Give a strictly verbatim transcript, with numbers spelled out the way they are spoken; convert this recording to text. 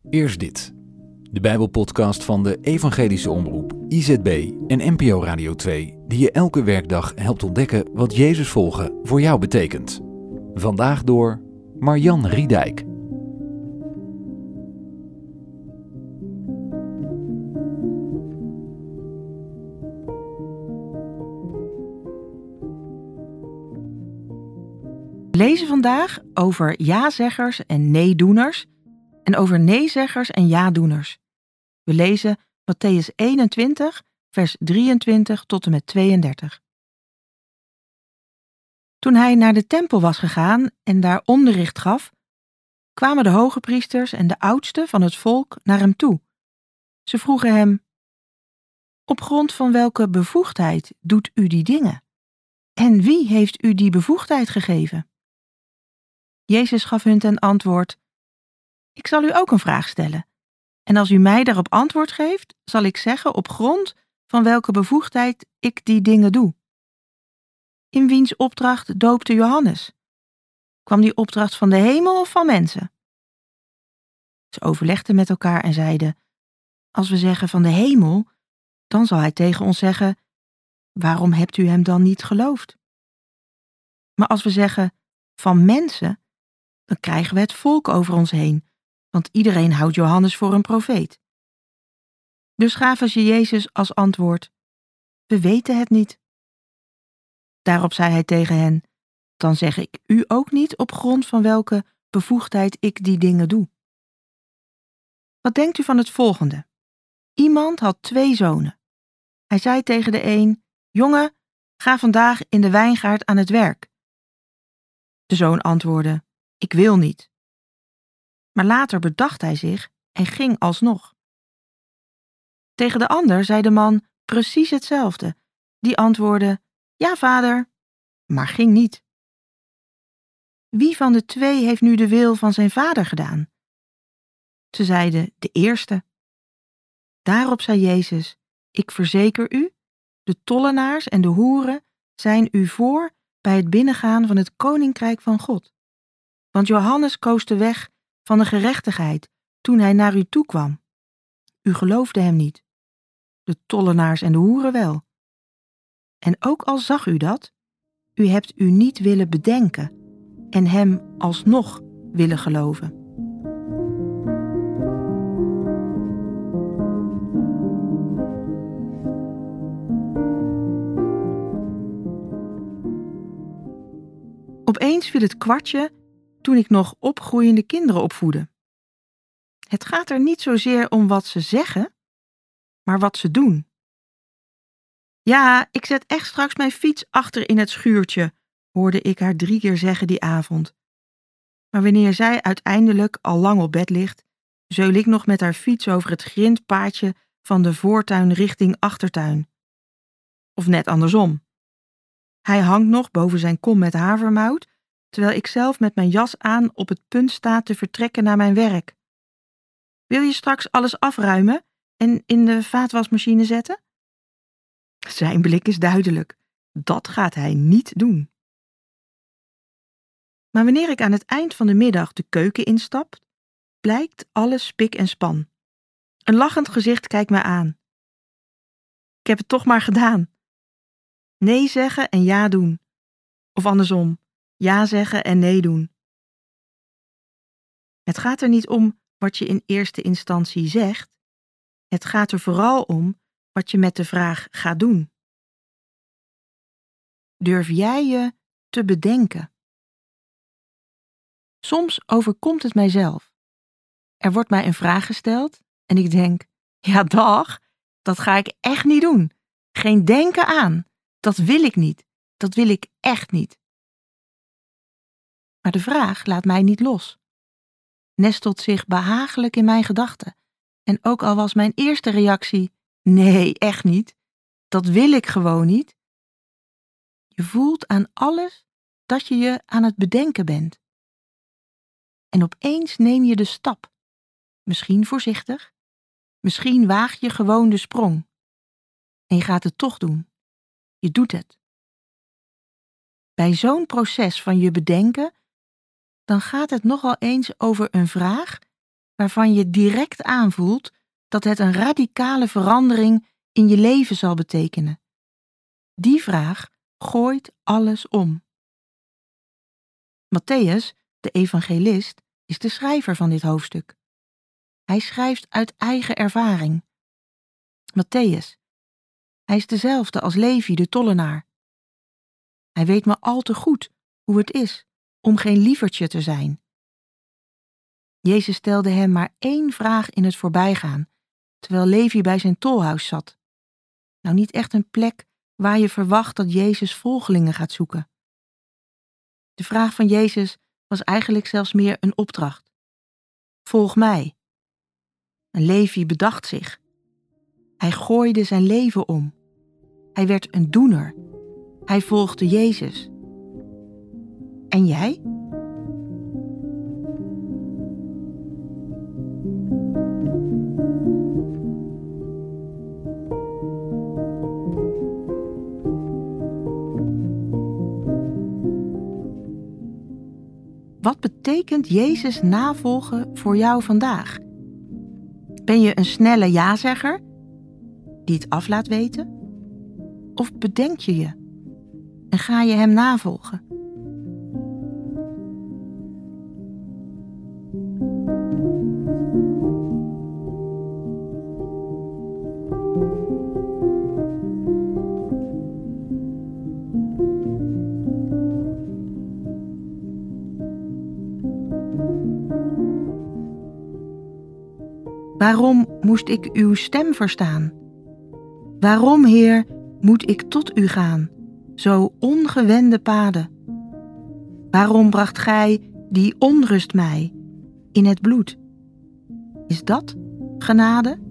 Eerst dit. De Bijbelpodcast van de Evangelische Omroep, I Z B en N P O Radio twee, die je elke werkdag helpt ontdekken wat Jezus volgen voor jou betekent. Vandaag door Marjan Riedijk. We lezen vandaag over ja-zeggers en nee-doeners en over nee-zeggers en ja-doeners. We lezen Mattheüs eenentwintig, vers drieëntwintig tot en met tweeëndertig. Toen hij naar de tempel was gegaan en daar onderricht gaf, kwamen de hogepriesters en de oudsten van het volk naar hem toe. Ze vroegen hem: op grond van welke bevoegdheid doet u die dingen? En wie heeft u die bevoegdheid gegeven? Jezus gaf hun ten antwoord: ik zal u ook een vraag stellen. En als u mij daarop antwoord geeft, zal ik zeggen op grond van welke bevoegdheid ik die dingen doe. In wiens opdracht doopte Johannes? Kwam die opdracht van de hemel of van mensen? Ze overlegden met elkaar en zeiden: als we zeggen van de hemel, dan zal hij tegen ons zeggen: waarom hebt u hem dan niet geloofd? Maar als we zeggen van mensen, dan krijgen we het volk over ons heen, want iedereen houdt Johannes voor een profeet. Dus gaven ze Jezus als antwoord: we weten het niet. Daarop zei hij tegen hen: dan zeg ik u ook niet op grond van welke bevoegdheid ik die dingen doe. Wat denkt u van het volgende? Iemand had twee zonen. Hij zei tegen de een: jongen, ga vandaag in de wijngaard aan het werk. De zoon antwoordde: ik wil niet. Maar later bedacht hij zich en ging alsnog. Tegen de ander zei de man precies hetzelfde. Die antwoordde: ja, vader, maar ging niet. Wie van de twee heeft nu de wil van zijn vader gedaan? Ze zeiden: de eerste. Daarop zei Jezus: ik verzeker u, de tollenaars en de hoeren zijn u voor bij het binnengaan van het koninkrijk van God. Want Johannes koos de weg van de gerechtigheid toen hij naar u toe kwam. U geloofde hem niet. De tollenaars en de hoeren wel. En ook al zag u dat, u hebt u niet willen bedenken en hem alsnog willen geloven. Opeens viel het kwartje toen ik nog opgroeiende kinderen opvoedde. Het gaat er niet zozeer om wat ze zeggen, maar wat ze doen. Ja, ik zet echt straks mijn fiets achter in het schuurtje, hoorde ik haar drie keer zeggen die avond. Maar wanneer zij uiteindelijk al lang op bed ligt, zeul ik nog met haar fiets over het grindpaadje van de voortuin richting achtertuin. Of net andersom. Hij hangt nog boven zijn kom met havermout, terwijl ik zelf met mijn jas aan op het punt sta te vertrekken naar mijn werk. Wil je straks alles afruimen en in de vaatwasmachine zetten? Zijn blik is duidelijk. Dat gaat hij niet doen. Maar wanneer ik aan het eind van de middag de keuken instap, blijkt alles spik en span. Een lachend gezicht kijkt mij aan. Ik heb het toch maar gedaan. Nee zeggen en ja doen. Of andersom, ja zeggen en nee doen. Het gaat er niet om wat je in eerste instantie zegt. Het gaat er vooral om wat je met de vraag gaat doen. Durf jij je te bedenken? Soms overkomt het mijzelf. Er wordt mij een vraag gesteld en ik denk: ja, dag, dat ga ik echt niet doen. Geen denken aan. Dat wil ik niet. Dat wil ik echt niet. Maar de vraag laat mij niet los. Nestelt zich behagelijk in mijn gedachten. En ook al was mijn eerste reactie: nee, echt niet. Dat wil ik gewoon niet. Je voelt aan alles dat je je aan het bedenken bent. En opeens neem je de stap. Misschien voorzichtig. Misschien waag je gewoon de sprong. En je gaat het toch doen. Je doet het. Bij zo'n proces van je bedenken, dan gaat het nogal eens over een vraag waarvan je direct aanvoelt dat het een radicale verandering in je leven zal betekenen? Die vraag gooit alles om. Mattheüs, de evangelist, is de schrijver van dit hoofdstuk. Hij schrijft uit eigen ervaring. Mattheüs, hij is dezelfde als Levi de tollenaar. Hij weet maar al te goed hoe het is om geen lievertje te zijn. Jezus stelde hem maar één vraag in het voorbijgaan, terwijl Levi bij zijn tolhuis zat. Nou, niet echt een plek waar je verwacht dat Jezus volgelingen gaat zoeken. De vraag van Jezus was eigenlijk zelfs meer een opdracht. Volg mij. En Levi bedacht zich. Hij gooide zijn leven om. Hij werd een doener. Hij volgde Jezus. En jij? Wat betekent Jezus navolgen voor jou vandaag? Ben je een snelle ja-zegger die het af laat weten? Of bedenk je je en ga je hem navolgen? Waarom moest ik uw stem verstaan? Waarom, Heer, moet ik tot u gaan, zo ongewende paden? Waarom bracht gij die onrust mij in het bloed? Is dat genade?